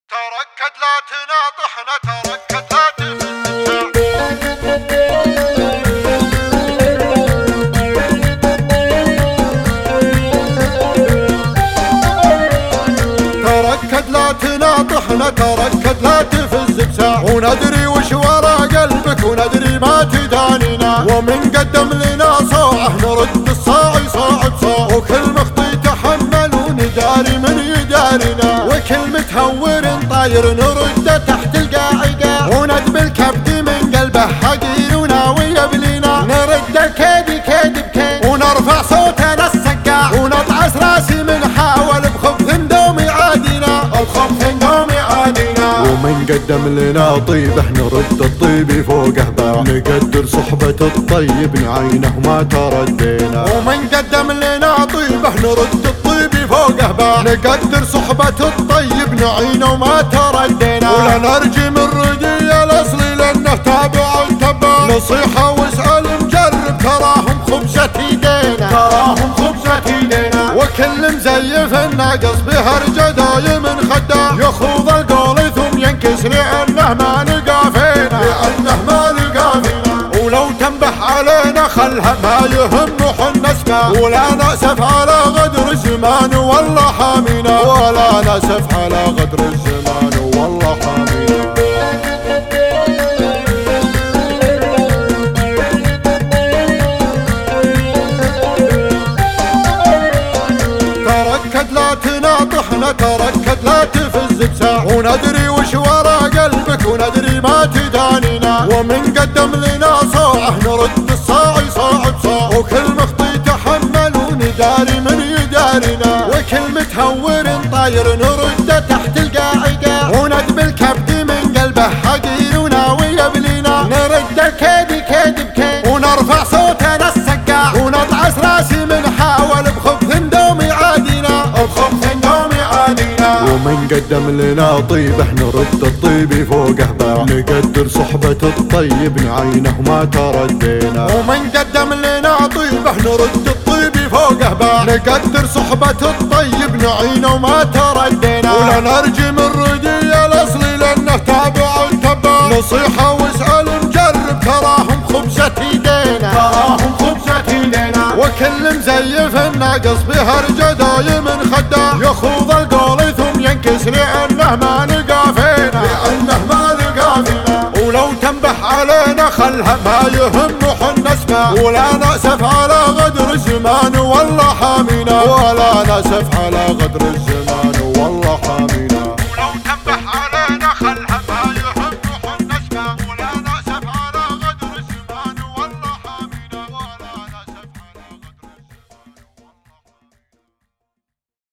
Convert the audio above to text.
تركد لا تناطحنا، تركد لا تركد لا تناطحنا، تركد لا تفز بساع، وندري وش ورا قلبك وندري ما تدانينا، ومن قدم لنا صاعه نرد الصاعي صاع بصاع، وكل مخطي تحمل ونداري من يدارينا، وكل متهور طاير نرده تحت القاع، وندب الكبد من قلبه حقير وناوي يبلينا، نرد الكيد كيد بكيد ونرفع صوتنا السقاع، ونطعس راسي من حاول بخبث دوم يعادينا، الخبث دوم يعادينا، ومن قدم لنا طيبه نرد الطيب فوقه باع، نقدر صحبة الطيب نعينه ما تردينا، ومن قدم لنا طيبه نرد الطيب فوقه باع، نقدر صحبة الطيب نعينه وما تردينا، ولا نرجي من ردي الاصلي لانه تابع التبع، نصيحة واسأل مجرب تراهم خبزة ايدينا، تراهم خبزة ايدينا، وكل مزيف الناقص بهرجة دايم خداع، يخوض القول ثم ينكس لانه ما لقى فينا، لانه ما لقى فينا، ولو تنبح علينا خلها ما يهم حنا اسمع، ولا نأسف على غدر الزمان والله حامينا، ولا نأسف على غدر الزمان والله حامينا. تركد لا تناطحنا، تركد لا تفز بساع، وندري وش ورا قلبك وندري ما تدانينا، ومن قدم لنا صاعه نرد الصاعي صاع بصاع، وكل مخطي تحمل ونداري من يدارينا، وكل متهور طاير نرده تحت القاع، وندب الكبد من قلبه حقير وناوي يبلينا، نرد الكيد كيد بكيد ونرفع صوتنا السقاع، ونطعس راسي من حاول بخبث دوم يعادينا، الخبث دوم يعادينا، ومن قدم لنا طيبه نرد الطيب فوقه باع، نقدر صحبة الطيب نعينه ما تردينا، ومن قدم لنا طيبه نرد الطيب فوقه باع، نقدر صحبة الطيب نعينه وما تردينا، ولا نرجي من ردي الاصلي لانه تابع التبع، نصيحة واسأل مجرب تراهم خبزة ايدينا، تراهم خبزة ايدينا، وكل مزيف الناقص بهرجة دايم خداع، يخوض القول ثم ينكس لانه ما لقى فينا، لانه ما لقى فينا، ولو تنبح علينا خلها ما يهم حنا اسمع، ولا نأسف على غدر الزمان والله حامينا، ولا نأسف على غدر الزمان.